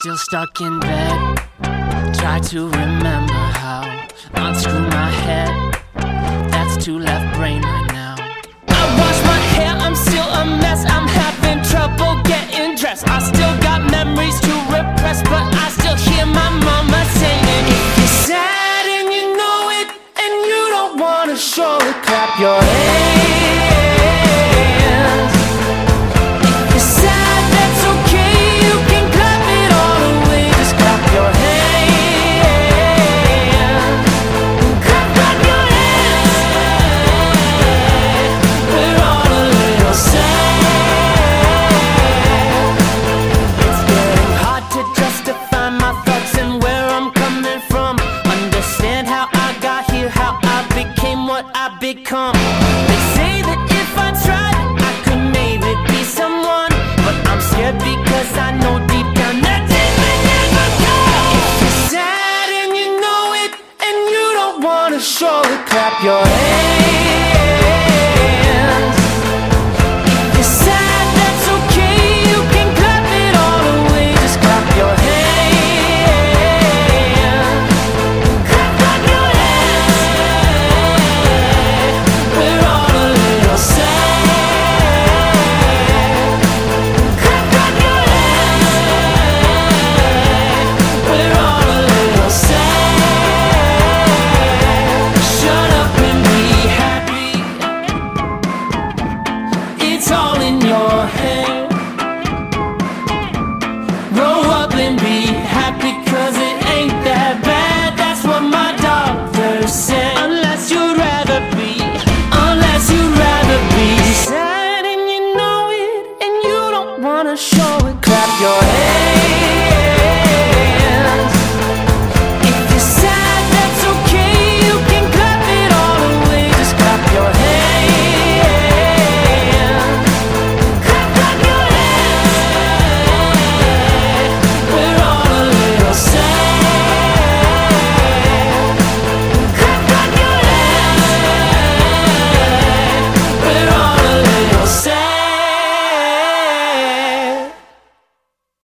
Still stuck in bed, try to remember how unscrew my head. That's two left brain right now. I wash my hair, I'm still a mess. I'm having trouble getting dressed. I still got memories to repress, but I still hear my mama saying, if you're sad and you know it, and you don't wanna show it, clap your hands. Become. They say that if I tried, I could maybe be someone, but I'm scared because I know deep down that it may never come. If you're sad and you know it, and you don't wanna show it, clap your hands. If you're sad, that's okay, you can clap it all away. Just clap your hands. Show it, clap your hands.